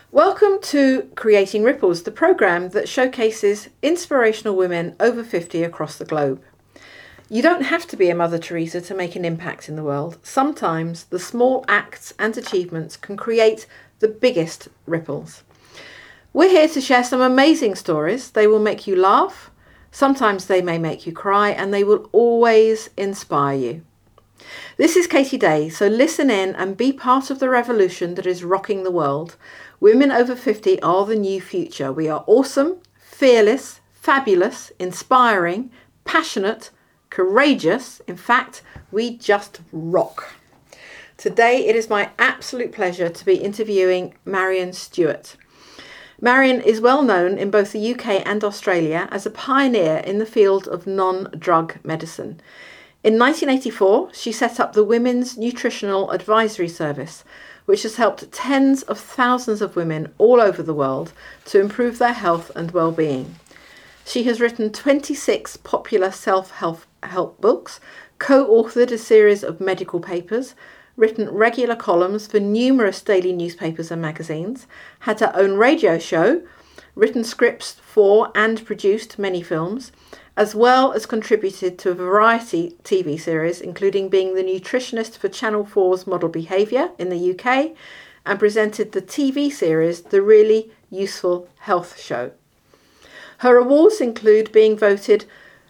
Welcome to Creating Ripples, the programme that showcases inspirational women over 50 across the globe. You don't have to be a Mother Teresa to make an impact in the world. Sometimes the small acts and achievements can create the biggest ripples. We're here to share some amazing stories. They will make you laugh, sometimes they may make you cry, and they will always inspire you. This is Katie Day, so listen in and be part of the revolution that is rocking the world. Women over 50 are the new future. We are awesome, fearless, fabulous, inspiring, passionate, courageous. In fact, we just rock. Today, it is my absolute pleasure to be interviewing Marion Stewart. Marion is well known in both the UK and Australia as a pioneer in the field of non-drug medicine. In 1984, she set up the Women's Nutritional Advisory Service, which has helped tens of thousands of women all over the world to improve their health and well-being. She has written 26 popular self-help books, co-authored a series of medical papers, written regular columns for numerous daily newspapers and magazines, had her own radio show, written scripts for and produced many films, as well as contributed to a variety TV series, including being the nutritionist for Channel 4's Model Behaviour in the UK, and presented the TV series The Really Useful Health Show. Her awards include being voted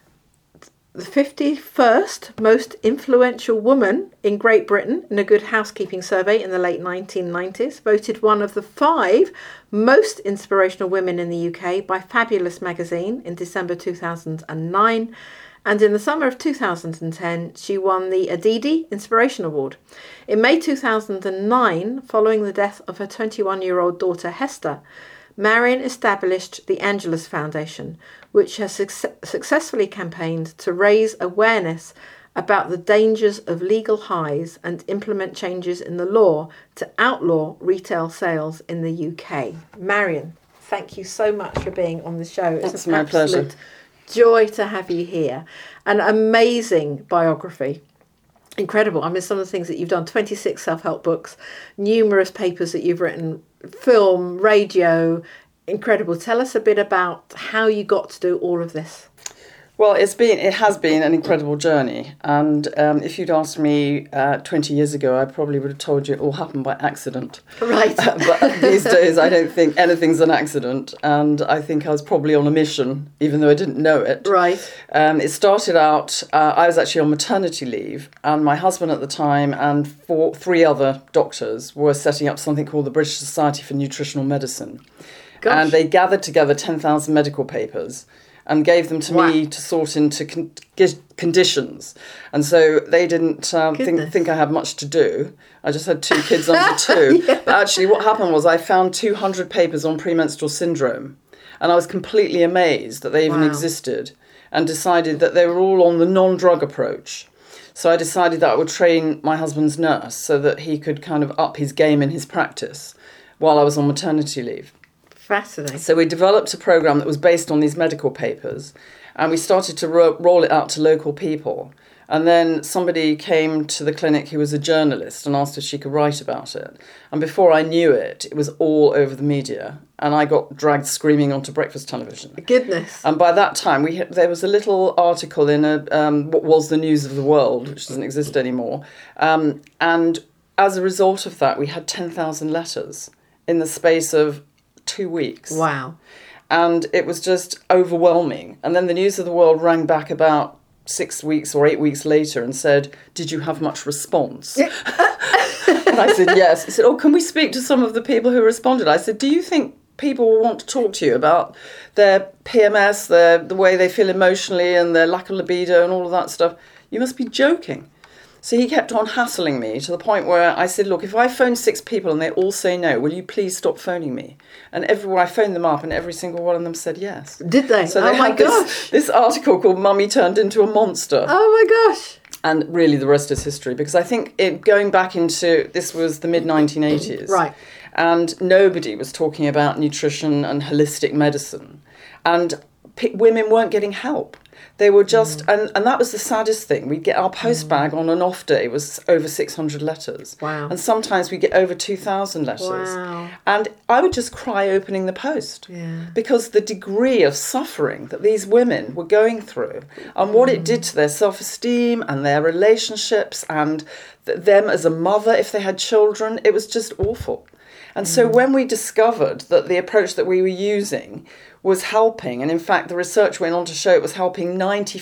the 51st most influential woman in Great Britain in a Good Housekeeping survey in the late 1990s, voted one of the 5 most inspirational women in the UK by Fabulous magazine in December 2009, and in the summer of 2010 she won the Adidi Inspiration Award. In May 2009, following the death of her 21-year-old daughter Hester, Marion established the Angelus Foundation, which has successfully campaigned to raise awareness about the dangers of legal highs and implement changes in the law to outlaw retail sales in the UK. Marion, thank you so much for being on the show. It's my pleasure. Joy to have you here. An amazing biography. Incredible. I mean, some of the things that you've done, 26 self-help books, numerous papers that you've written, film, radio, incredible. Tell us a bit about how you got to do all of this. Well, it has been an incredible journey. And if you'd asked me 20 years ago, I probably would have told you it all happened by accident. Right. But these days, I don't think anything's an accident. And I think I was probably on a mission, even though I didn't know it. Right. It started out, I was actually on maternity leave. And my husband at the time and 3 other doctors were setting up something called the British Society for Nutritional Medicine. Gosh. And they gathered together 10,000 medical papers and gave them to me to sort into conditions. And so they didn't think I had much to do. I just had 2 kids under 2. Yeah. But actually what happened was I found 200 papers on premenstrual syndrome. And I was completely amazed that they even existed, and decided that they were all on the non-drug approach. So I decided that I would train my husband's nurse so that he could kind of up his game in his practice while I was on maternity leave. Fascinating. So we developed a program that was based on these medical papers, and we started to roll it out to local people. And then somebody came to the clinic who was a journalist and asked if she could write about it. And before I knew it, it was all over the media, and I got dragged screaming onto breakfast television. Goodness. And by that time, there was a little article in what was the News of the World, which doesn't exist anymore. And as a result of that, we had 10,000 letters in the space of 2 weeks. Wow. And it was just overwhelming. And then the News of the World rang back about 6 weeks or 8 weeks later and said, "Did you have much response?" And I said, "Yes." He said, "Oh, can we speak to some of the people who responded?" I said, "Do you think people will want to talk to you about their PMS, the way they feel emotionally and their lack of libido and all of that stuff? You must be joking." So he kept on hassling me to the point where I said, "Look, if I phone 6 people and they all say no, will you please stop phoning me?" And everywhere I phoned them up and every single one of them said yes. Did they? So they had this article called "Mummy Turned Into a Monster." Oh my gosh. And really the rest is history, because I think going back into, this was the mid-1980s. Right. And nobody was talking about nutrition and holistic medicine. And women weren't getting help. They were just, and that was the saddest thing. We'd get our post bag on an off day was over 600 letters. Wow. And sometimes we'd get over 2,000 letters. Wow. And I would just cry opening the post. Yeah. Because the degree of suffering that these women were going through and what it did to their self-esteem and their relationships and them as a mother if they had children, it was just awful. And so when we discovered that the approach that we were using was helping, and in fact the research went on to show it was helping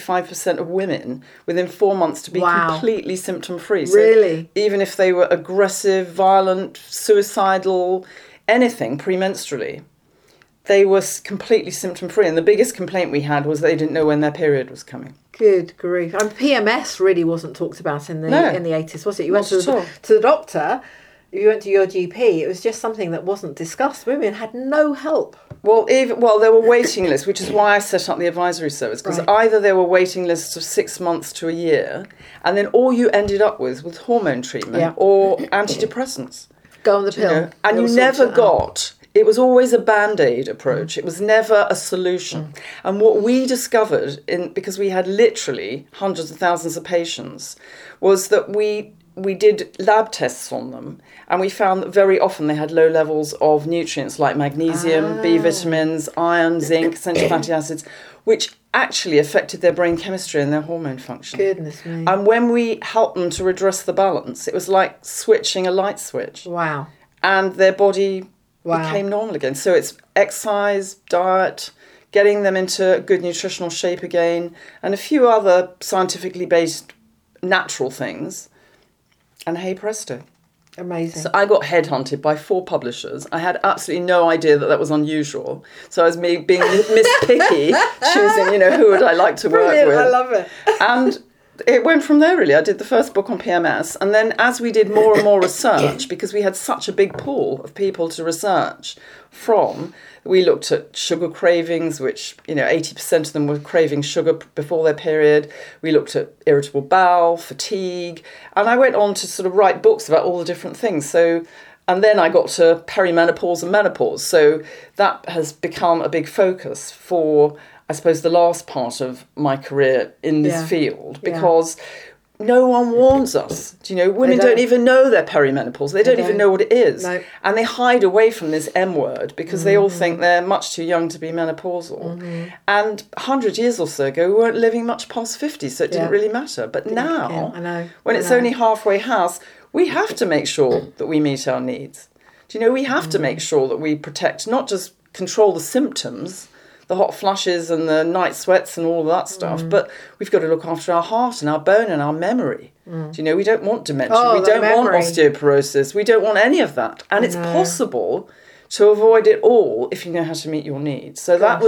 95% of women within 4 months to be completely symptom-free. So really? even if they were aggressive, violent, suicidal, anything premenstrually, they were completely symptom-free. And the biggest complaint we had was they didn't know when their period was coming. Good grief. And PMS really wasn't talked about in the 80s, was it? You went to the doctor, you went to your GP, it was just something that wasn't discussed. Women had no help. Well, there were waiting lists, which is why I set up the advisory service, because either there were waiting lists of 6 months to a year, and then all you ended up with was hormone treatment or antidepressants. Go on the pill. know? And you never got... It was always a Band-Aid approach. It was never a solution. And what we discovered, because we had literally hundreds of thousands of patients, was that we did lab tests on them, and we found that very often they had low levels of nutrients like magnesium, B vitamins, iron, zinc, essential fatty acids, which actually affected their brain chemistry and their hormone function. Goodness me. And when we helped them to redress the balance, it was like switching a light switch. Wow. And their body became normal again. So it's exercise, diet, getting them into good nutritional shape again, and a few other scientifically based natural things. And hey presto. Amazing. So I got headhunted by 4 publishers. I had absolutely no idea that was unusual. So I was being Miss Picky, choosing, who would I like to work with. I love it. And it went from there, really. I did the first book on PMS. And then as we did more and more research, because we had such a big pool of people to research from, we looked at sugar cravings, which, 80% of them were craving sugar before their period. We looked at irritable bowel, fatigue. And I went on to sort of write books about all the different things. And then I got to perimenopause and menopause. So that has become a big focus for, I suppose, the last part of my career in this field, because no one warns us. Women don't even know they're perimenopause. They don't even know what it is. No. And they hide away from this M word because they all think they're much too young to be menopausal. And 100 years or so ago, we weren't living much past 50, so it didn't really matter. But now, when it's only halfway house, we have to make sure that we meet our needs. We have to make sure that we protect, not just control the symptoms, the hot flushes and the night sweats and all of that stuff, but we've got to look after our heart and our bone and our memory. We don't want dementia, we don't want osteoporosis, we don't want any of that. And it's possible to avoid it all if you know how to meet your needs. So that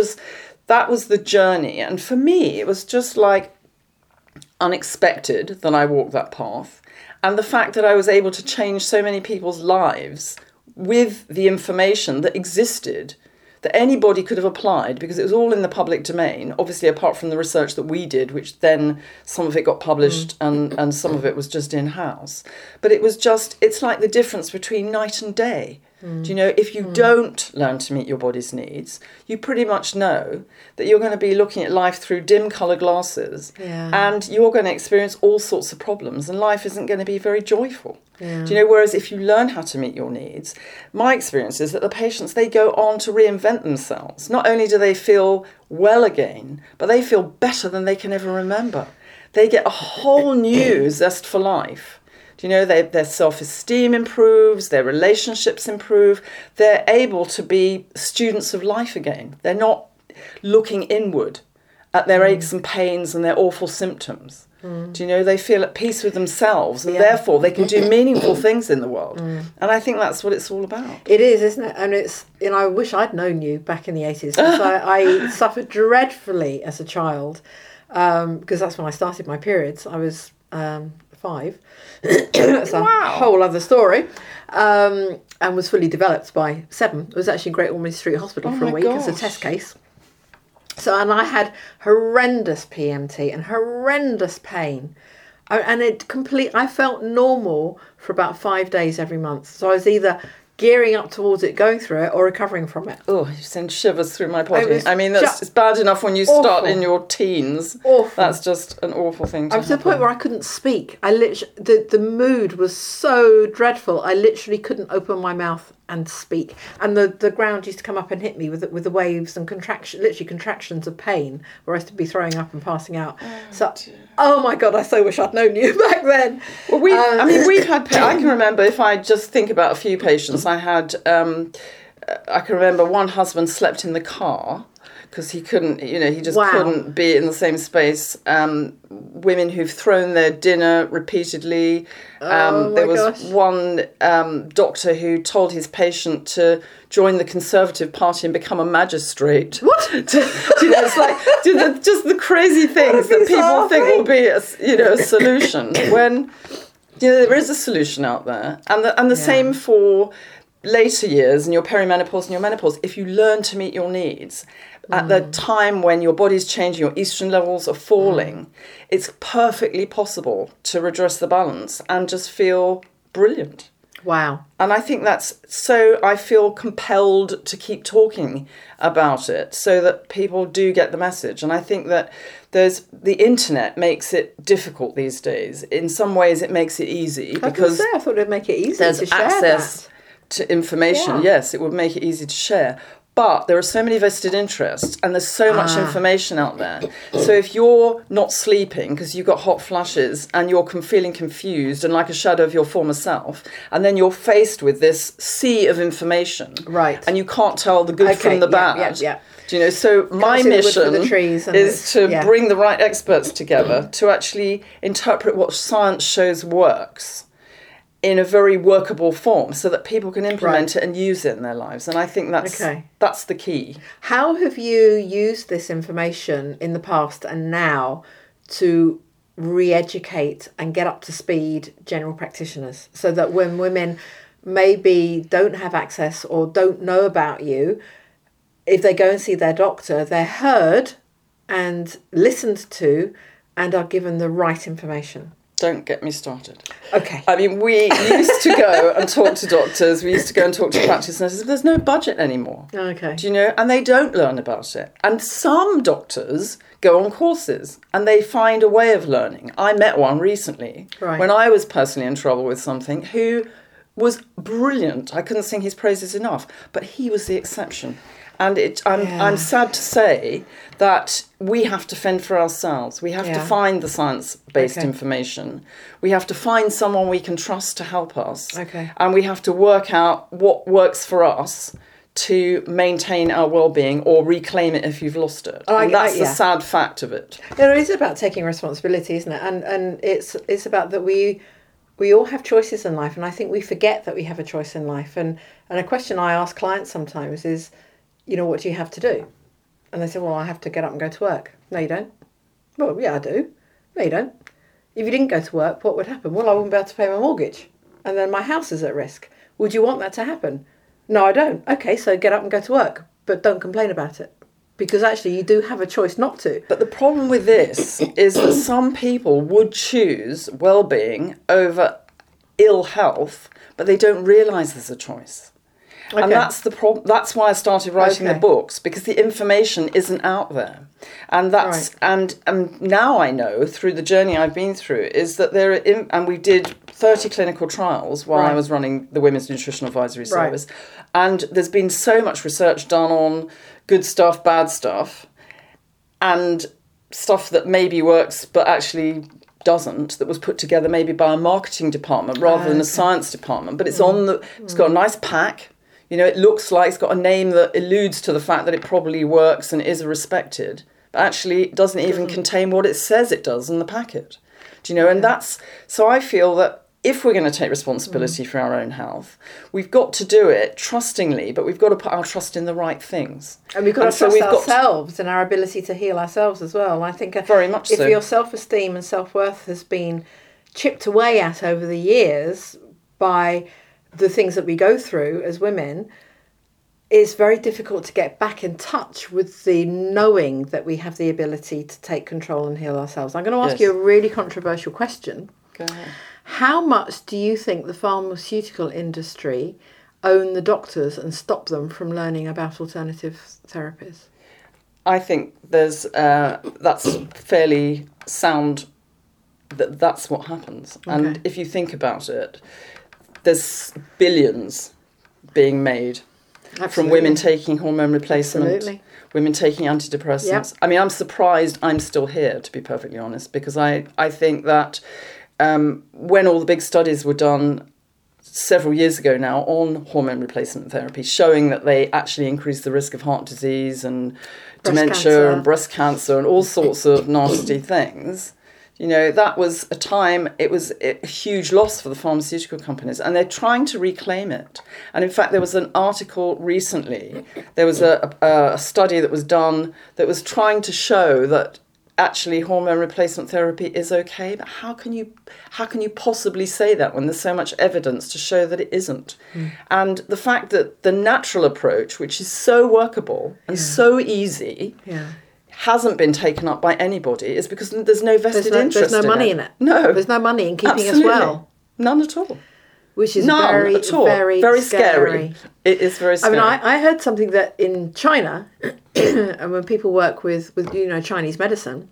was the journey. And for me, it was just like unexpected that I walked that path. And the fact that I was able to change so many people's lives with the information that existed, that anybody could have applied, because it was all in the public domain, obviously apart from the research that we did, which then some of it got published and some of it was just in-house. But it's like the difference between night and day. If you don't learn to meet your body's needs, you pretty much know that you're going to be looking at life through dim colour glasses and you're going to experience all sorts of problems and life isn't going to be very joyful. Whereas if you learn how to meet your needs, my experience is that the patients, they go on to reinvent themselves. Not only do they feel well again, but they feel better than they can ever remember. They get a whole new zest for life. Their self-esteem improves, their relationships improve. They're able to be students of life again. They're not looking inward at their aches and pains and their awful symptoms. They feel at peace with themselves and therefore they can do meaningful things in the world. And I think that's what it's all about. It is, isn't it? And I wish I'd known you back in the 80s, because I suffered dreadfully as a child, because that's when I started my periods. I was 5. That's a whole other story. And was fully developed by 7. It was actually in Great Ormond Street Hospital for a week as a test case. And I had horrendous PMT and horrendous pain. And I felt normal for about 5 days every month. So I was either gearing up towards it, going through it, or recovering from it. Oh, you send shivers through my body. I mean, it's bad enough when you start awful. in your teens. Awful. That's just an awful thing to I was to the happen. point where I couldn't speak. I literally, the mood was so dreadful. I literally couldn't open my mouth and speak. And the ground used to come up and hit me with the waves and contractions of pain, where I used to be throwing up and passing out. Oh my God, I so wish I'd known you back then. Well, we've had. I can remember, if I just think about a few patients, I had. I can remember one husband slept in the car because he couldn't. He just couldn't be in the same space. Women who've thrown their dinner repeatedly. There was one doctor who told his patient to join the Conservative Party and become a magistrate. What? It's like just the crazy things that people think will be a solution when there is a solution out there, and the same for later years and your perimenopause and your menopause. If you learn to meet your needs at the time when your body's changing, your estrogen levels are falling, it's perfectly possible to redress the balance and just feel brilliant. Wow. And I think I feel compelled to keep talking about it so that people do get the message. And I think that the internet makes it difficult these days. In some ways it makes it easy because I thought it'd make it easy there's to share access that. to information. Yeah. Yes, it would make it easy to share. But there are so many vested interests and there's so much information out there. So if you're not sleeping because you've got hot flushes and you're feeling confused and like a shadow of your former self, and then you're faced with this sea of information, right, and you can't tell the good from the bad. Yeah. So my mission is to bring the right experts together to actually interpret what science shows works in a very workable form so that people can implement it and use it in their lives. And I think that's the key. How have you used this information in the past and now to re-educate and get up to speed general practitioners so that when women maybe don't have access or don't know about you, if they go and see their doctor, they're heard and listened to and are given the right information? Don't get me started. Okay. I mean, we used to go and talk to doctors. We used to go and talk to practice nurses. But there's no budget anymore. Okay. Do you know? And they don't learn about it. And some doctors go on courses and they find a way of learning. I met one recently when I was personally in trouble with something who was brilliant. I couldn't sing his praises enough. But he was the exception. And I'm sad to say that we have to fend for ourselves. We have to find the science-based information. We have to find someone we can trust to help us. Okay. And we have to work out what works for us to maintain our well-being or reclaim it if you've lost it. And that's the sad fact of it. It is about taking responsibility, isn't it? And it's about that we all have choices in life. And I think we forget that we have a choice in life. And a question I ask clients sometimes is, what do you have to do? And they say, well, I have to get up and go to work. No, you don't. Well, yeah, I do. No, you don't. If you didn't go to work, what would happen? Well, I wouldn't be able to pay my mortgage. And then my house is at risk. Would you want that to happen? No, I don't. Okay, so get up and go to work. But don't complain about it. Because actually you do have a choice not to. But the problem with this is that some people would choose well-being over ill health, but they don't realise there's a choice. Okay. And that's the problem. That's why I started writing the books, because the information isn't out there, and that's and now I know through the journey I've been through is that and we did 30 clinical trials while I was running the Women's Nutrition Advisory Service, and there's been so much research done on good stuff, bad stuff, and stuff that maybe works but actually doesn't, that was put together maybe by a marketing department rather than a science department, but it's it's got a nice pack. It looks like it's got a name that alludes to the fact that it probably works and is respected, but actually it doesn't even contain what it says it does in the packet. Do you know? And so I feel that if we're going to take responsibility for our own health, we've got to do it trustingly, but we've got to put our trust in the right things. And we've got to trust ourselves and our ability to heal ourselves as well. I think very much if your self-esteem and self-worth has been chipped away at over the years by the things that we go through as women, it's very difficult to get back in touch with the knowing that we have the ability to take control and heal ourselves. I'm going to ask you a really controversial question. Go ahead. How much do you think the pharmaceutical industry own the doctors and stop them from learning about alternative therapies? I think there's that's fairly sound. That's what happens. Okay. And if you think about it, there's billions being made from women taking hormone replacement, women taking antidepressants. Yep. I mean, I'm surprised I'm still here, to be perfectly honest, because I think that when all the big studies were done several years ago now on hormone replacement therapy, showing that they actually increase the risk of heart disease and dementia and breast cancer and all sorts of nasty things. You know, that was a time, it was a huge loss for the pharmaceutical companies, and they're trying to reclaim it. And in fact, there was an article recently, there was a study that was done that was trying to show that actually hormone replacement therapy is okay, but how can you possibly say that when there's so much evidence to show that it isn't? And the fact that the natural approach, which is so workable and so easy, hasn't been taken up by anybody is because there's no vested interest. There's no money in it. No, there's no money in keeping Absolutely. us well. None at all. Which is None very, at all. very scary. It is very scary. I mean, I heard something that in China, and when people work with Chinese medicine,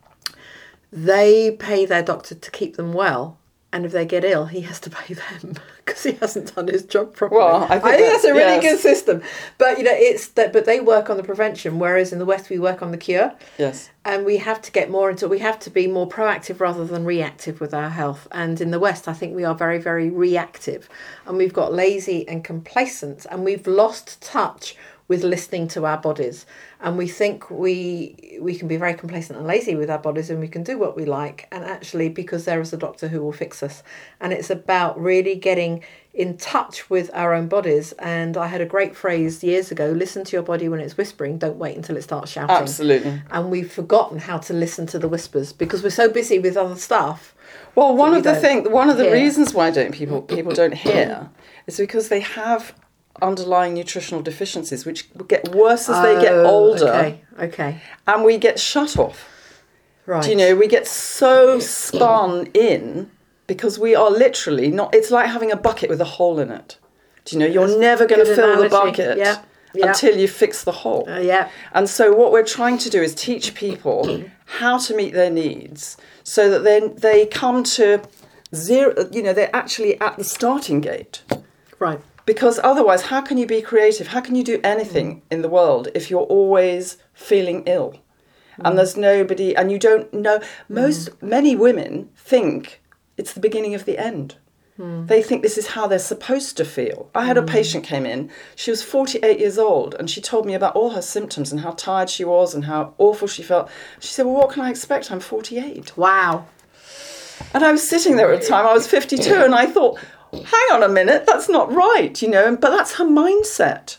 they pay their doctor to keep them well. And if they get ill, he has to pay them because he hasn't done his job properly. Well, I think that's a really good system. But but they work on the prevention, whereas in the West we work on the cure. Yes. And we have to get more into. We have to be more proactive rather than reactive with our health. And in the West, I think we are very, very reactive, and we've got lazy and complacent, and we've lost touch with listening to our bodies. And we think we can be very complacent and lazy with our bodies and we can do what we like. And actually, because there is a doctor who will fix us. And it's about really getting in touch with our own bodies. And I had a great phrase years ago, listen to your body when it's whispering, don't wait until it starts shouting. Absolutely. And we've forgotten how to listen to the whispers because we're so busy with other stuff. Well, one of the reasons why people don't hear is because they have underlying nutritional deficiencies which get worse as they get older. Okay. And we get shut off. Right. Do you know, we get so spun in because we are literally not, it's like having a bucket with a hole in it. Do you know, you're never going to fill the bucket until you fix the hole. And so what we're trying to do is teach people how to meet their needs so that then they come to zero, you know, they're actually at the starting gate. Right. Because otherwise, how can you be creative? How can you do anything in the world if you're always feeling ill? And there's nobody, and you don't know. Many women think it's the beginning of the end. They think this is how they're supposed to feel. I had a patient came in, she was 48 years old, and she told me about all her symptoms and how tired she was and how awful she felt. She said, well, what can I expect? I'm 48. Wow. And I was sitting there at the time, I was 52, and I thought, hang on a minute, that's not right, you know, but that's her mindset.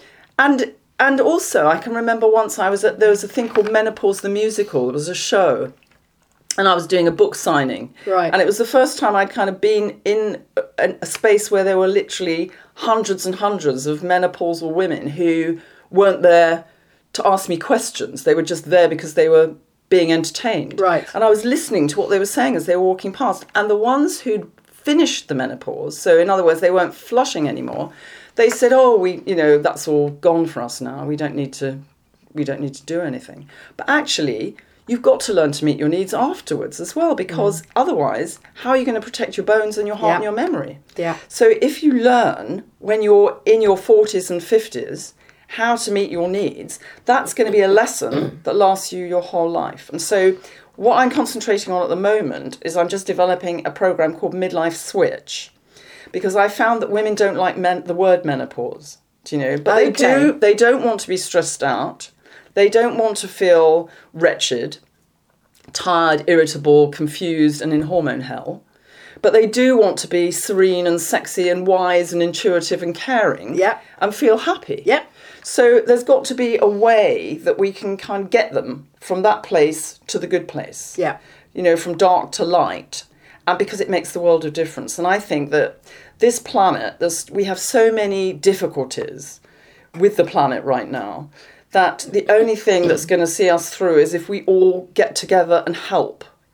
And also, I can remember once there was a thing called Menopause the Musical. It was a show, and I was doing a book signing. Right. And it was the first time I'd kind of been in a space where there were literally hundreds and hundreds of menopausal women who weren't there to ask me questions. They were just there because they were being entertained. Right. And I was listening to what they were saying as they were walking past. And the ones who'd finished the menopause, so in other words, they weren't flushing anymore, they said, oh, that's all gone for us now. We don't need to do anything. But actually, you've got to learn to meet your needs afterwards as well, because otherwise, how are you going to protect your bones and your heart and your memory? Yeah. So if you learn when you're in your 40s and 50s how to meet your needs, that's going to be a lesson that lasts you your whole life. And so what I'm concentrating on at the moment is I'm just developing a program called Midlife Switch, because I found that women don't like the word menopause, do you know? But they don't want to be stressed out. They don't want to feel wretched, tired, irritable, confused, and in hormone hell. But they do want to be serene and sexy and wise and intuitive and caring and feel happy. Yep. So there's got to be a way that we can kind of get them from that place to the good place. Yeah. You know, from dark to light. And because it makes the world of difference. And I think that this planet, we have so many difficulties with the planet right now that the only thing that's going to see us through is if we all get together and help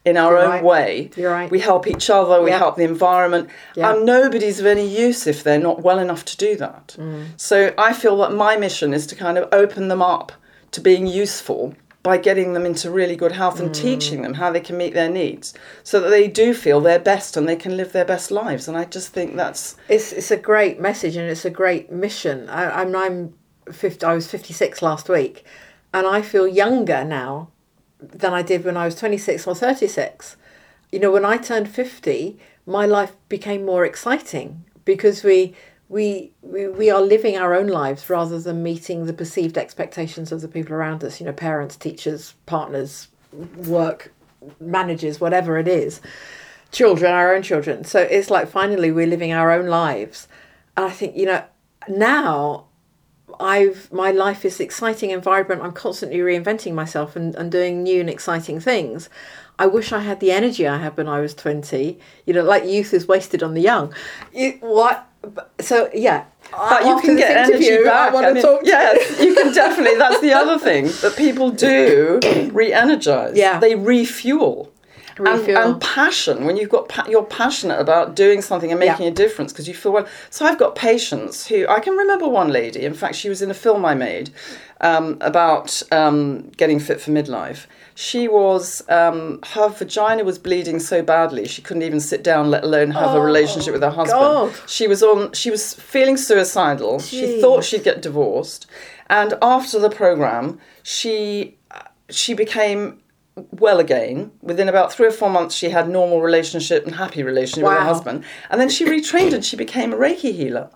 in our You're own right. way. You're right. We help each other, we Yeah. help the environment, Yeah. and nobody's of any use if they're not well enough to do that. So I feel that my mission is to kind of open them up to being useful by getting them into really good health and teaching them how they can meet their needs so that they do feel their best and they can live their best lives. And I just think that's... It's a great message and it's a great mission. I'm 50, I was 56 last week, and I feel younger now than I did when I was 26 or 36. You know, when I turned 50, my life became more exciting because we are living our own lives rather than meeting the perceived expectations of the people around us, you know, parents, teachers, partners, work, managers, whatever it is, children, our own children. So it's like finally we're living our own lives. And I think, you know, now my life is exciting and vibrant. I'm constantly reinventing myself and doing new and exciting things. I wish I had the energy I had when I was 20. You know, like youth is wasted on the young. So, yeah. But you can get energy back. I want to talk to yes, you can definitely. That's the other thing that people do, re-energize. Yeah. They refuel. And passion, when you've got you're passionate about doing something and making a difference because you feel well. So I've got patients who, I can remember one lady, in fact, she was in a film I made about getting fit for midlife. She was, her vagina was bleeding so badly, she couldn't even sit down, let alone have a relationship with her husband. God. She was feeling suicidal. Jeez. She thought she'd get divorced. And after the programme, she became well again. Within about 3 or 4 months, she had normal relationship and happy relationship with her husband. And then she retrained and she became a Reiki healer.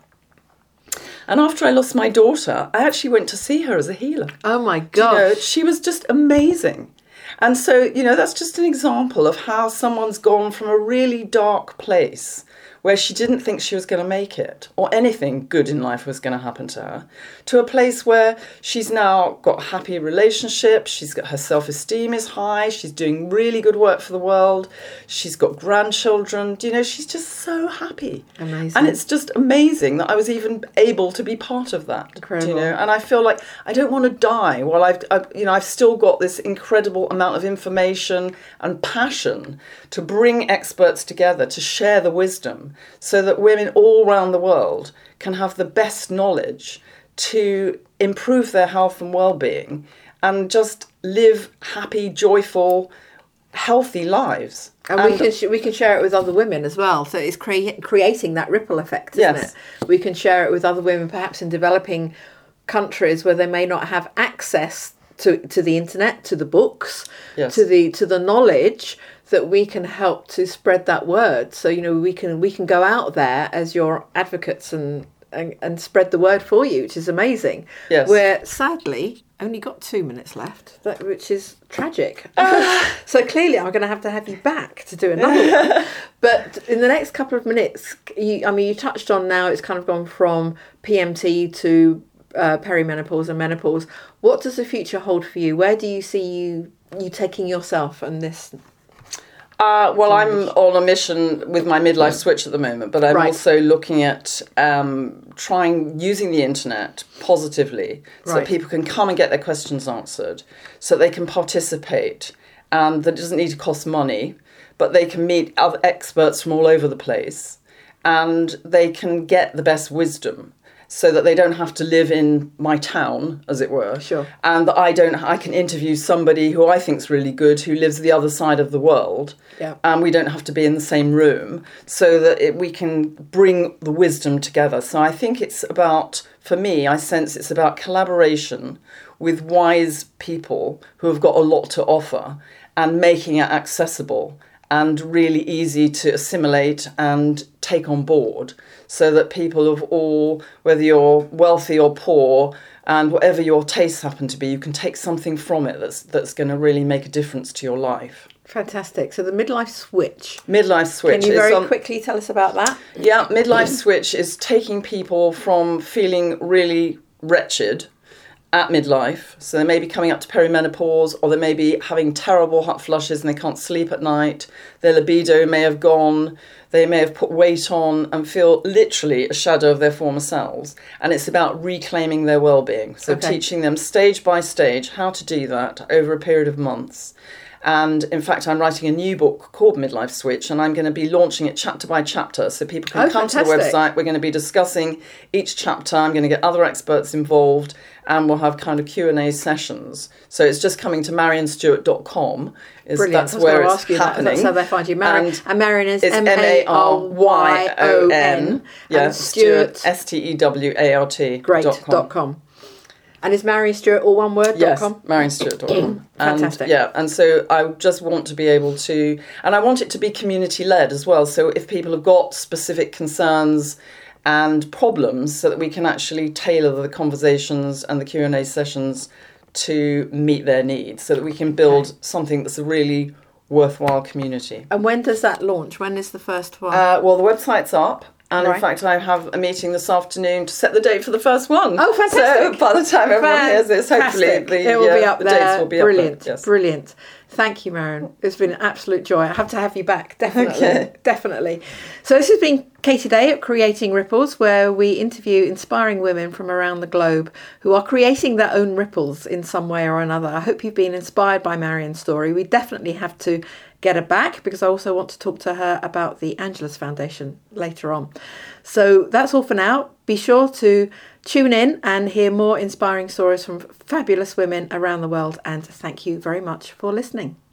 And after I lost my daughter, I actually went to see her as a healer. Oh my gosh. You know, she was just amazing. And so, you know, that's just an example of how someone's gone from a really dark place where she didn't think she was going to make it or anything good in life was going to happen to her, to a place where she's now got a happy relationship, she's got her self-esteem is high, she's doing really good work for the world, she's got grandchildren, you know, she's just so happy. Amazing. And it's just amazing that I was even able to be part of that. Incredible. You know, and I feel like I don't want to die while I've still got this incredible amount of information and passion to bring experts together to share the wisdom so that women all around the world can have the best knowledge to improve their health and well-being and just live happy, joyful, healthy lives. And we can share it with other women as well. So it's creating that ripple effect, isn't Yes. it? We can share it with other women, perhaps in developing countries where they may not have access to the internet, to the books, Yes. to the knowledge, that we can help to spread that word. So, you know, we can go out there as your advocates and spread the word for you, which is amazing. Yes. We're sadly only got 2 minutes left, which is tragic. So clearly I'm going to have you back to do another one. But in the next couple of minutes, you touched on now it's kind of gone from PMT to perimenopause and menopause. What does the future hold for you? Where do you see you taking yourself and this? Well, I'm on a mission with my midlife switch at the moment, but I'm also looking at using the internet positively so that people can come and get their questions answered, so they can participate, and that it doesn't need to cost money, but they can meet other experts from all over the place, and they can get the best wisdom, so that they don't have to live in my town, as it were. Sure. And that I can interview somebody who I think's really good, who lives the other side of the world. Yeah. And we don't have to be in the same room, so that we can bring the wisdom together. So I think it's about, for me, I sense it's about collaboration with wise people who have got a lot to offer and making it accessible and really easy to assimilate and take on board, so that people of all, whether you're wealthy or poor, and whatever your tastes happen to be, you can take something from it that's going to really make a difference to your life. Fantastic. So the midlife switch. Midlife switch. Can you very quickly tell us about that? Yeah, midlife switch is taking people from feeling really wretched at midlife, so they may be coming up to perimenopause, or they may be having terrible hot flushes and they can't sleep at night, their libido may have gone, they may have put weight on and feel literally a shadow of their former selves, and it's about reclaiming their well-being, so teaching them stage by stage how to do that over a period of months. And in fact, I'm writing a new book called Midlife Switch, and I'm going to be launching it chapter by chapter. So people can come to the website. We're going to be discussing each chapter. I'm going to get other experts involved, and we'll have kind of Q&A sessions. So it's just coming to marianstewart.com. Brilliant. That's where it's happening. That's how they find you. Marion, and Marion is Maryon. And Stewart, STEWART. Great.com. And is Marion Stewart all one word? Yes, .com? MarionStewart.com. Fantastic. And so I just want to be able to, and I want it to be community-led as well. So if people have got specific concerns and problems, so that we can actually tailor the conversations and the Q&A sessions to meet their needs, so that we can build something that's a really worthwhile community. And when does that launch? When is the first one? Well, the website's up. And in fact, I have a meeting this afternoon to set the date for the first one. Oh, fantastic. So by the time everyone hears this, hopefully it will be up there. Dates will be Brilliant. Up there. Yes. Brilliant. Thank you, Marion. It's been an absolute joy. I have to have you back, definitely. Okay. Definitely. So this has been Katie Day at Creating Ripples, where we interview inspiring women from around the globe who are creating their own ripples in some way or another. I hope you've been inspired by Marion's story. We definitely have to get her back, because I also want to talk to her about the Angelus Foundation later on. So that's all for now. Be sure to tune in and hear more inspiring stories from fabulous women around the world. And thank you very much for listening.